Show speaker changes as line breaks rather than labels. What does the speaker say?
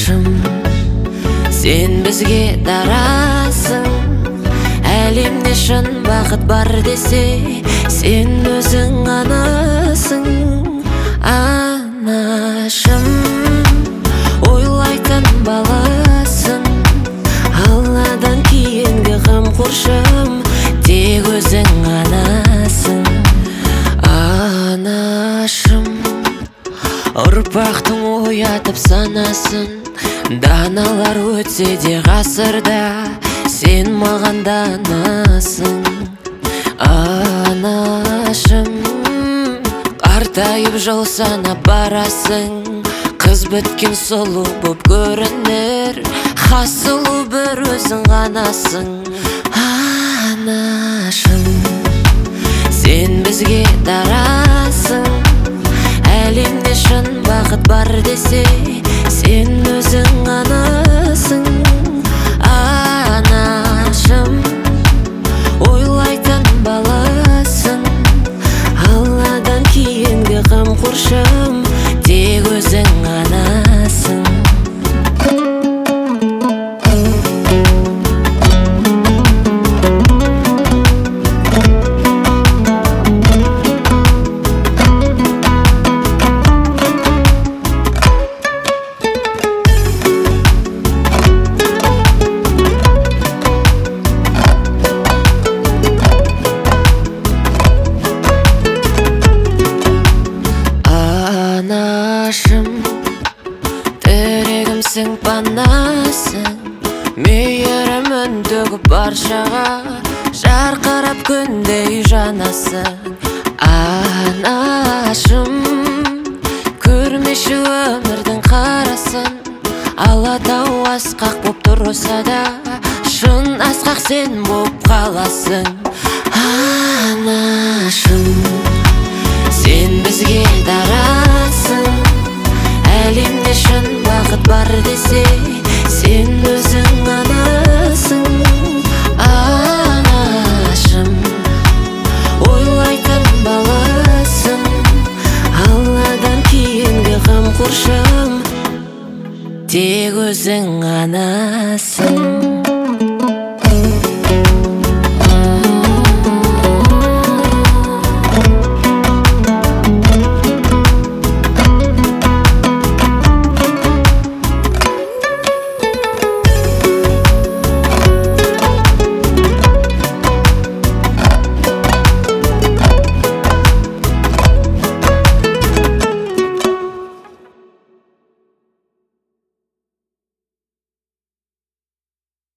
анашым, сен бізге дарасың. Әлемде шын бақыт бар десе, сен өзің анасың. Анашым, ойлайтын баласың, Алладан кейінгі қамқоршым, тек өзің анасың. Анашым, ұрпақтың оятып санасын, даналар өтсе де ғасырда, сен маған данасың. Анашым, қартайып жыл санап барасың, қыз біткен сұлу боп көрінер, хас сұлу бір өзің ғанасың. Анашым, сен бізге дарасың. Әлемде шын бақыт бар десе, сен өзің анасың. Анашым, ойлайтын баласың, Алладан кейінгі қамқоршым, тек өзің анасың. Анашым, тірегімсің, панасың, мейірімін төгіп баршаға, жарқырап күндей жанасың. Анашым, көрмеші өмірдің қарасын, алатау асқақ боп тұрса да, шын асқақ сен боп қаласың. Анашым, сен бізге дарасың. Әлемде шын бақыт бар десе, сен өзің анасың. Анашым, ойлайтын баласың, Алладан кейінгі қамқоршым, тек өзің анасың.